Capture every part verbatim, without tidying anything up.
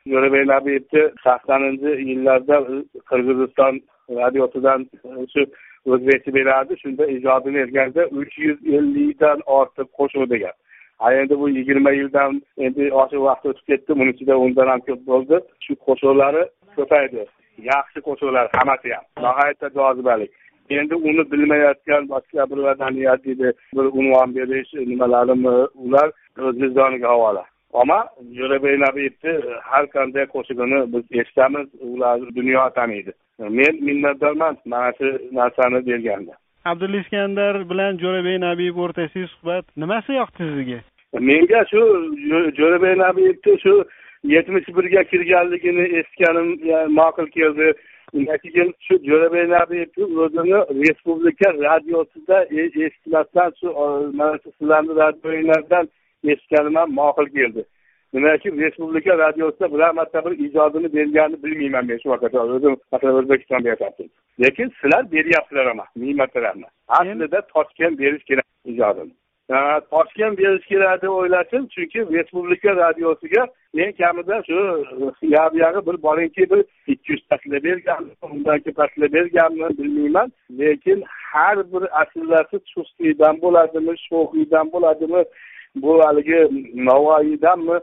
Jo'rabek Nabiyevni saksoninchi yillarda Qirg'iziston radiosidan shu o'zbekcha berardi. Shunda ijodini erganda uch yuz ellikdan ortiq qo'shiq degan. Endi bu yigirma yildan endi oshiq vaqt o'tib ketdi. Buning ichida undan ham ko'p bo'ldi. Shu qo'shiqlari ko'paydi. Yaxshi qo'shiqlar hammasi ham. Nihoyatda jozibali. Endi uni bilmayotgan boshqa bir madaniyat deydi, bir unvon berish nimalarimi ular o'z vijdoniga havola. Ammo Jo'rabek Nabiyevni har qanday qo'shig'ini biz eshitamiz, ular dunyo taniydi. Men minnatdorman mana shu narsani berganda. Abdulla Iskandar bilan Jo'rabek Nabiyev o'rtasidagi suhbat nimasi yoqdi sizga? Menga shu Jo'rabek Nabiyevni shu yetmish birga kirganligini eshitganim ma'qul keldi. Lekin shu Jo'rabek Nabiyevni o'zini respublika radiosida eshitmasdan shu mana shu sizlarning radioinglardan eshitganim ham ma'qul keldi. Demakki respublika radiosida biror marta bir ijodini berganini bilmayman men shu vaqtda o'zim masalan O'zbekistonda yashayapman. Lekin sizlar beryapsizlar ama ne'matlarni. Aslida Toshkent berish kerak ijodini. Toshkent berish kerak deb o'ylashim, chunki respublika radiosiga men kamida shu yabiyag'i bir boringki bir ikki yuz tasla bergan, undan ko'p tasla berganmi bilmayman. Lekin har bir asllasi chustiydan bo'ladimi, sho'xiydan bo'ladimi, bu haligi Navoiydanmi,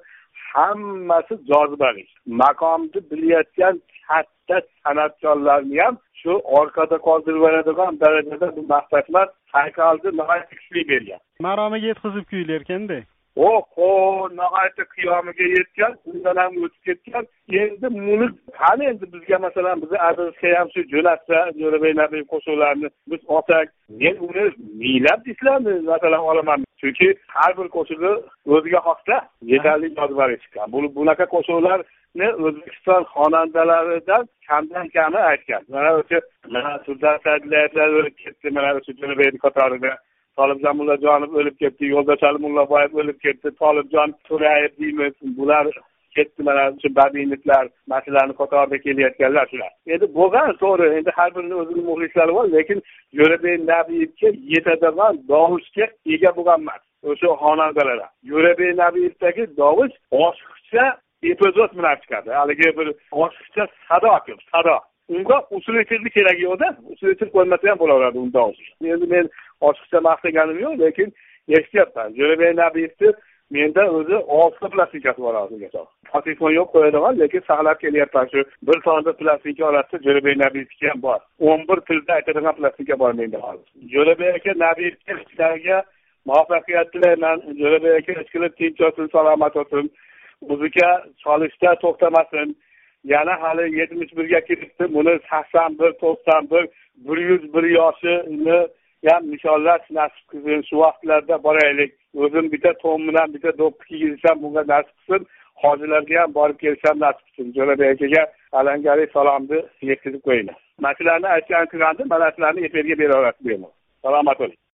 hammasi jozibali. Maqomni bilayotgan katta san'atkorlarni ham shu orqada qoldirib beradigan darajada bu maqsadlar haykalni nihoyat kuchli bergan. Maromiga yetkazib kuylarkanda. Oho, nihoyat qiyomiga yetgan, undan ham o'tib ketgan. Endi buni qani endi bizga masalan bizni adresga ham shu jo'natsa, Jo'rabek Nabiyev qo'shiqlarini biz olsak, men uni minglab dislarni masalan olaman. Chunki har bir qo'shig'i o'ziga xosda yetarli jozibali chiqqan. Bu bunaqa qo'shiqlarni O'zbekiston xonandalaridan kamdan kami aytgan. Mana o'sha mana Sulton Saidlar o'lib ketdi, mana o'sha Jo'rabek qatorida Tolibjon Mullajonov o'lib ketdi, Yo'ldosh Mullaboyev o'lib ketdi, Tolibjon To'rayev deymiz. Bular ketdi, mana shu badiyliklar, masalalarni qatorida kelayotganlar shular. Endi bo'lgan to'g'ri, endi har birining o'zining muxlislari bor, lekin Jo'rabek Nabiyevga yetadigan dovushga ega bo'lganman. O'sha xonandalar. Jo'rabek Nabiyevdagi dovush oshiqcha epizod bilan chiqadi. Haligi bir oshiqcha sado ko'p, sado. Unga usulchilik kerak yo'qda, usulchilik qo'ymasa ham bo'laveradi unda o'zi. Endi men oshiqcha maqtaganim yo'q, lekin eshityapman. Jo'rabek Nabiyevni menda o'zi olti plastikasi bor hozirgacha. Telefon yo'q qo'yadigan, lekin saqlab kelyapman shu bir sonda plastika orasida Jo'rabek Nabiyevga ham bor. o'n bir tilda aytadigan plastika bor menda hozir. Jo'rabek aka Nabiyevga ishlarga muvaffaqiyat tilayman. Jo'rabek aka ishqilib tinch olsin, salomat olsin. O'ziga chalishda to'xtamasin. Yana hali yetmish birga kiribdi. Buni sakson bir, to'qson bir, bir yuz bir yoshini ham nishonlash nasib qilsin. Shu vaqtlarda boraylik. O'zim bitta to'm bilan bitta do'ppi kiygizsam bunga nasib qilsin. Hojilarga ham borib kelsam nasib qilsin. Jo'rabek akaga alangalik salomni yetkazib qo'yinglar. Masalalarni aytgan qilgandim, mana shularni efirga bera olasiz. Salomat bo'ling.